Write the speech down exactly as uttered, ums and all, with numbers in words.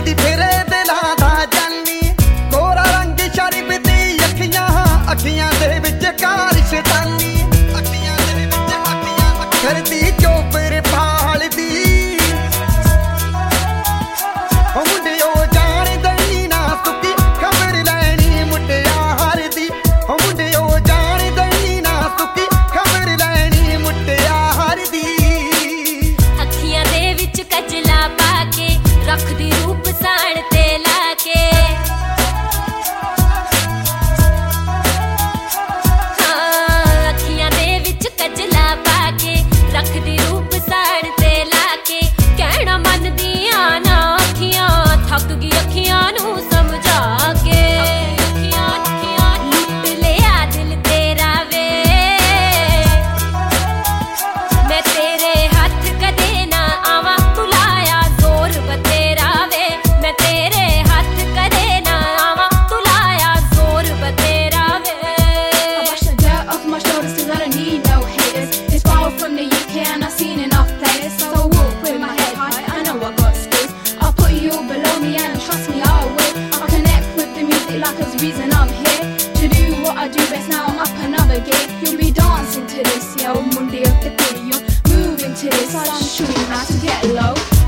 ਦੀ ਫੇਰੇ ਤੇ ਲਾਦਾ ਜਾਨੀ ਗੋਰਾ ਰੰਗ ਸ਼ਰੀਫ ਦੀ ਅੱਖੀਆਂ ਅੱਖੀਆਂ ਦੇ ਵਿੱਚ ਕਾਰ ਸ਼ੈਤਾਨੀ ਅੱਖੀਆਂ ਦੇ ਵਿੱਚ ਅੱਖੀਆਂ ਕਰਦੀ ਚੋਪਰ ਪਾਲਦੀ ਉਹ ਮੁੰਡਿਓ ਜਾਣਦਾ ਹੀ ਨਾ ਸੁੱਕੀ ਖਬਰ ਲੈਣੀ ਮੁਟਿਆਰ ਦੀ ਉਹ ਮੁੰਡਿਓ ਜਾਣਦਾ ਹੀ ਨਾ ਸੁੱਕੀ ਖਬਰ ਲੈਣੀ ਮੁਟਿਆਰ ਦੀ ਅੱਖੀਆਂ ਦੇ ਵਿੱਚ ਕਜਲਾ ਪਾ ਕੇ ਰੱਖਦੀ ਰੂਪ ਸਾੜ ਤੇ ਲਾ ਕੇ ਹਾਂ ਅੱਖੀਆਂ ਦੇ ਵਿੱਚ ਕਜਲਾ ਪਾ ਕੇ ਰੱਖਦੀ ਰੂਪ ਸਾੜ ਤੇ ਲਾ ਕੇ ਕਹਿਣਾ ਮੰਨਦੀਆਂ ਨਾ ਅੱਖੀਆਂ ਥੱਕ ਗਈ ਅੱਖੀਆਂ ਨੂੰ ਸਮਝਾ ਕੇ ਅੱਖੀਆਂ ਅੱਖੀਆਂ ਲੁੱਟ ਲਿਆ ਦਿਲ ਤੇਰਾ ਵੇ ਮੈਂ ਤੇਰੇ ਹੱਥ ਕਦੇ ਨਾ ਆਵਾਂ ਤੁਲਾਇਆ ਜ਼ੋਰ ਬਤੇਰਾ ਵੇ ਮੈਂ ਤੇਰੇ ਹੱਥ ਕਦੇ ਨਾ ਆਵਾਂ ਤੁਲਾਇਆ ਜ਼ੋਰ ਬਤੇਰਾ ਵੇ I wash the dirt off my shoulders cause I don't need no haters. It's far from the U K and I've seen enough players. So I walk with my head high, I know I got skills. I'll put you all below me and trust me I will. I connect with the music like it's the reason I'm here. To do what I do best, now I'm up another gate. You'll be dancing to this, yo, Monday of the video. Moving to this, I'm showing you how to get low.